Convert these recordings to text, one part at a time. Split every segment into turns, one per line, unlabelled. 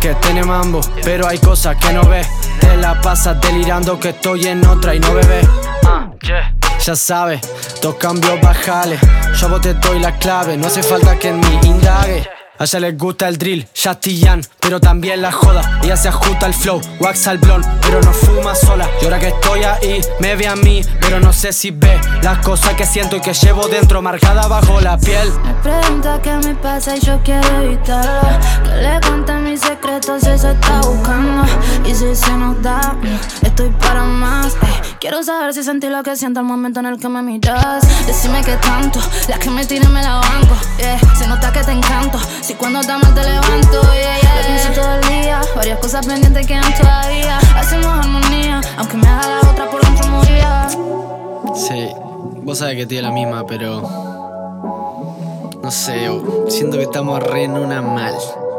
que tiene mambo, pero hay cosas que no ves. Te la pasas delirando que estoy en otra y no bebé. Ya sabes, dos cambios bajales. Yo a vos te doy la clave, no hace falta que en mí indague. A ella les gusta el drill, Chastillán, pero también la joda. Ella se ajusta al flow, wax al blond, pero no fuma sola. Y ahora que estoy ahí, me ve a mí, pero no sé si ve las cosas que siento y que llevo dentro, marcada bajo la piel.
Me pregunta qué me pasa y yo quiero evitarlo. Que le cuente mis secretos, eso está buscando. Y si se nos da, estoy para más. Quiero saber si sentí lo que siento al momento en el que me miras. Decime qué tanto, la que me tire me la banco. Se nota que te encanto, si cuando te amo te levanto. Lo pienso todo el día, varias cosas pendientes quedan todavía. Hacemos armonía, aunque me haga la otra por dentro moría.
Sí, vos sabés que tiene la misma, pero no sé, siento que estamos re en una mal.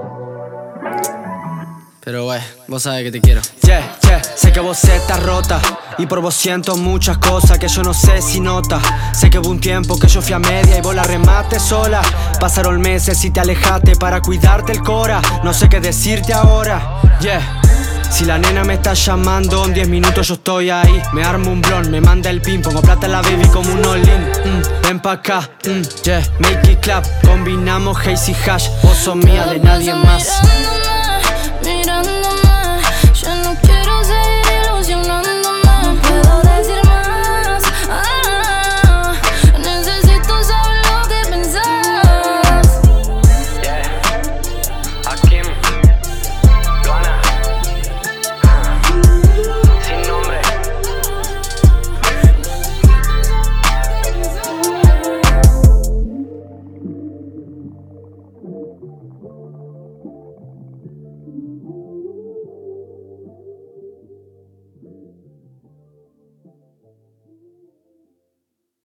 Pero vos sabés que te quiero. Sé que vos estás rota y por vos siento muchas cosas que yo no sé si notas. Sé que hubo un tiempo que yo fui a media y vos la remaste sola. Pasaron meses y te alejaste para cuidarte el cora. No sé qué decirte ahora. Si la nena me está llamando, en 10 minutos yo estoy ahí. Me armo un blon, me manda el pin, pongo plata en la baby como un all-in. Ven pa' acá, make it clap. Combinamos haze y hash, vos sos mía de nadie más.